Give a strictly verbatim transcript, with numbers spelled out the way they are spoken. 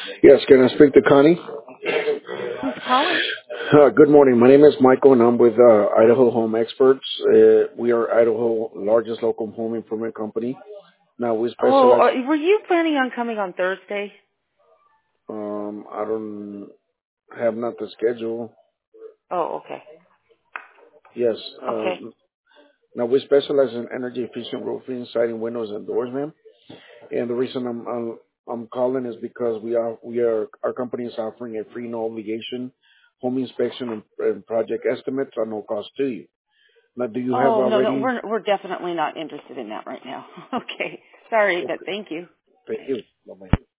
Yes, can I speak to Connie? Who's calling? Uh, good morning. My name is Michael, and I'm with uh, Idaho Home Experts. Uh, we are Idaho largest local home improvement company. Now we Oh, specialize. uh, were you planning on coming on Thursday? Um, I don't have not the schedule. Oh, okay. Yes. Okay. Um, now we specialize in energy efficient roofing, siding, windows, and doors, ma'am. And the reason I'm I'm, I'm calling is because we are we are our company is offering a free no obligation home inspection and, and project estimates at no cost to you. Now, do you have Oh, no, no, already? we're we're definitely not interested in that right now. Okay. Sorry, but Okay, thank you. thank you. Bye-bye.